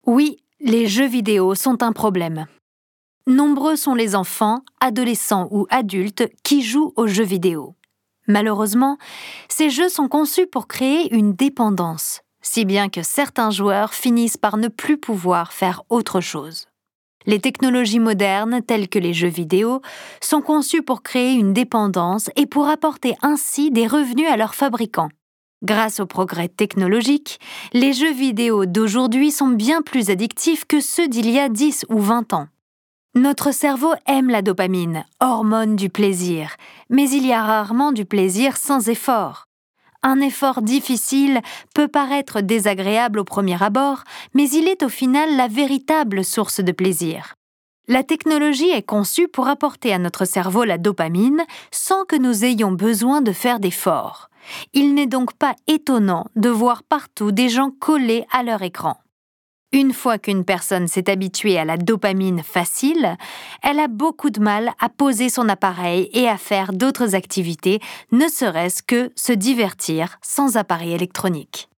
Oui, les jeux vidéo sont un problème. Nombreux sont les enfants, adolescents ou adultes qui jouent aux jeux vidéo. Malheureusement, ces jeux sont conçus pour créer une dépendance, si bien que certains joueurs finissent par ne plus pouvoir faire autre chose. Les technologies modernes, telles que les jeux vidéo, sont conçues pour créer une dépendance et pour apporter ainsi des revenus à leurs fabricants. Grâce au progrès technologique, les jeux vidéo d'aujourd'hui sont bien plus addictifs que ceux d'il y a 10 ou 20 ans. Notre cerveau aime la dopamine, hormone du plaisir, mais il y a rarement du plaisir sans effort. Un effort difficile peut paraître désagréable au premier abord, mais il est au final la véritable source de plaisir. La technologie est conçue pour apporter à notre cerveau la dopamine sans que nous ayons besoin de faire d'efforts. Il n'est donc pas étonnant de voir partout des gens collés à leur écran. Une fois qu'une personne s'est habituée à la dopamine facile, elle a beaucoup de mal à poser son appareil et à faire d'autres activités, ne serait-ce que se divertir sans appareil électronique.